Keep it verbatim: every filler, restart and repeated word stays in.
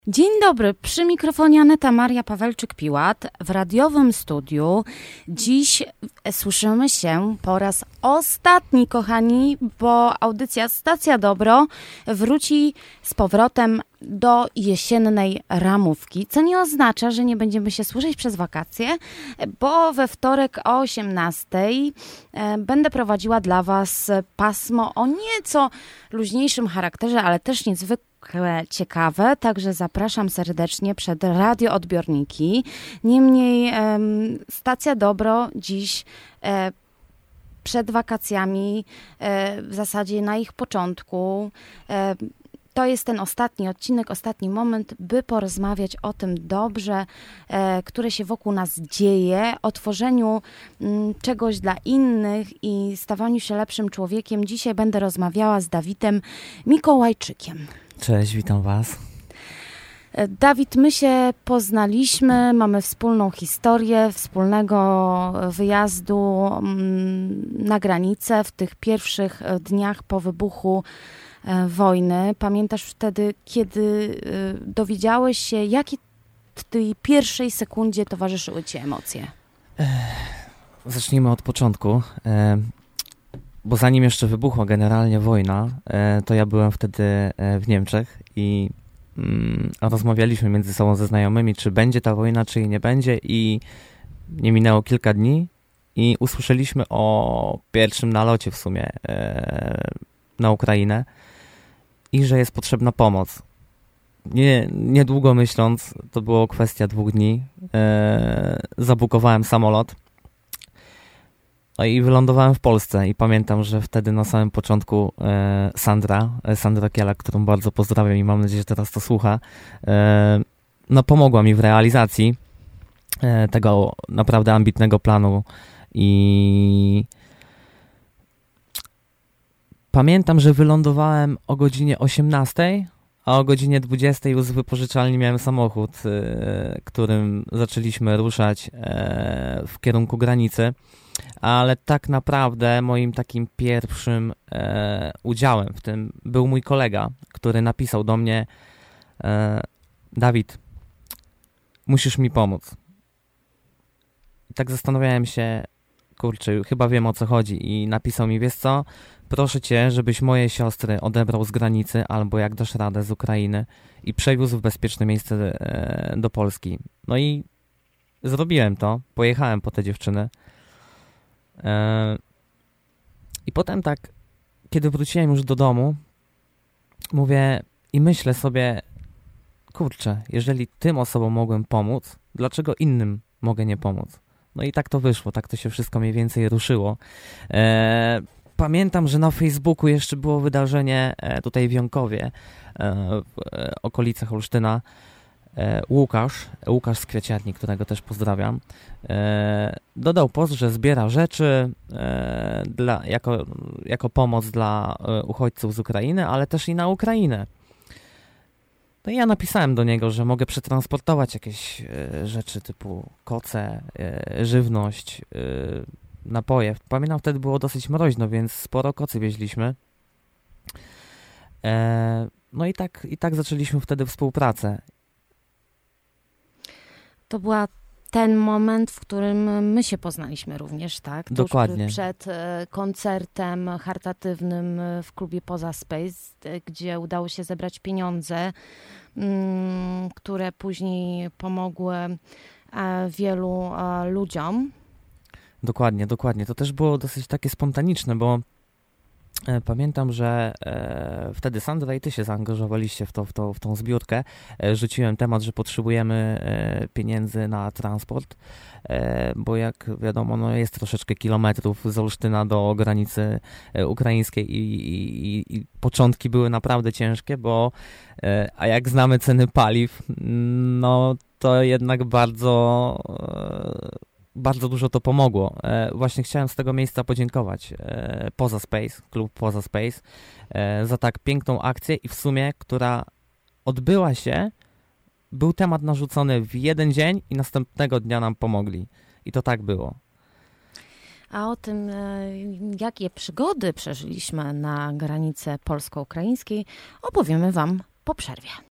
Dzień dobry, przy mikrofonie Aneta Maria Pawelczyk-Piłat w radiowym studiu. Dziś słyszymy się po raz ostatni, kochani, bo audycja Stacja Dobro wróci z powrotem do jesiennej ramówki, co nie oznacza, że nie będziemy się słyszeć przez wakacje, bo we wtorek o osiemnastej będę prowadziła dla Was pasmo o nieco luźniejszym charakterze, ale też niezwykle ciekawe, także zapraszam serdecznie przed radioodbiorniki. Niemniej um, Stacja Dobro dziś e, przed wakacjami, e, w zasadzie na ich początku, e, to jest ten ostatni odcinek, ostatni moment, by porozmawiać o tym dobrze, e, które się wokół nas dzieje, o tworzeniu m, czegoś dla innych i stawaniu się lepszym człowiekiem. Dzisiaj będę rozmawiała z Dawidem Mikołajczykiem. Cześć, witam Was. Dawid, my się poznaliśmy, mamy wspólną historię, wspólnego wyjazdu na granicę w tych pierwszych dniach po wybuchu wojny. Pamiętasz wtedy, kiedy dowiedziałeś się, jakie w tej pierwszej sekundzie towarzyszyły Ci emocje? Zacznijmy od początku. Bo zanim jeszcze wybuchła generalnie wojna, to ja byłem wtedy w Niemczech i mm, rozmawialiśmy między sobą ze znajomymi, czy będzie ta wojna, czy jej nie będzie, i nie minęło kilka dni i usłyszeliśmy o pierwszym nalocie w sumie e, na Ukrainę i że jest potrzebna pomoc. Nie, niedługo myśląc, to było kwestia dwóch dni, e, zabukowałem samolot. No i wylądowałem w Polsce i pamiętam, że wtedy na samym początku e, Sandra, e, Sandra Kielak, którą bardzo pozdrawiam i mam nadzieję, że teraz to słucha, e, no pomogła mi w realizacji e, tego naprawdę ambitnego planu i pamiętam, że wylądowałem o godzinie osiemnastej, a o godzinie dwudziestej już z wypożyczalni miałem samochód, e, którym zaczęliśmy ruszać e, w kierunku granicy. Ale tak naprawdę moim takim pierwszym e, udziałem w tym był mój kolega, który napisał do mnie: e, Dawid, musisz mi pomóc. I tak zastanawiałem się, kurczę, chyba wiem, o co chodzi, i napisał mi: wiesz co, proszę cię, żebyś moje siostry odebrał z granicy, albo jak dasz radę, z Ukrainy, i przewiózł w bezpieczne miejsce e, do Polski. No i zrobiłem to, pojechałem po te dziewczyny. I potem tak, kiedy wróciłem już do domu, mówię i myślę sobie, kurczę, jeżeli tym osobom mogłem pomóc, dlaczego innym mogę nie pomóc? No i tak to wyszło, tak to się wszystko mniej więcej ruszyło. Pamiętam, że na Facebooku jeszcze było wydarzenie tutaj w Jąkowie, w okolicach Olsztyna. Łukasz, Łukasz z Kwieciarni, którego też pozdrawiam, e, dodał post, że zbiera rzeczy e, dla, jako, jako pomoc dla e, uchodźców z Ukrainy, ale też i na Ukrainę. No i ja napisałem do niego, że mogę przetransportować jakieś e, rzeczy typu koce, e, żywność, e, napoje. Pamiętam, wtedy było dosyć mroźno, więc sporo kocy wieźliśmy. E, no i tak, i tak zaczęliśmy wtedy współpracę. To była ten moment, w którym my się poznaliśmy również, tak? Tuż Dokładnie. Przed koncertem charytatywnym w klubie Poza Space, gdzie udało się zebrać pieniądze, które później pomogły wielu ludziom. Dokładnie, dokładnie. To też było dosyć takie spontaniczne, bo e, pamiętam, że e, wtedy Sandra i ty się zaangażowaliście w, to, w, to, w tą zbiórkę. E, rzuciłem temat, że potrzebujemy e, pieniędzy na transport, e, bo jak wiadomo, no jest troszeczkę kilometrów z Olsztyna do granicy e, ukraińskiej i, i, i początki były naprawdę ciężkie, bo e, a jak znamy ceny paliw, no to jednak bardzo... E, Bardzo dużo to pomogło. E, właśnie chciałem z tego miejsca podziękować e, Poza Space, klub Poza Space, e, za tak piękną akcję i w sumie, która odbyła się, był temat narzucony w jeden dzień i następnego dnia nam pomogli. I to tak było. A o tym, jakie przygody przeżyliśmy na granicy polsko-ukraińskiej, opowiemy Wam po przerwie.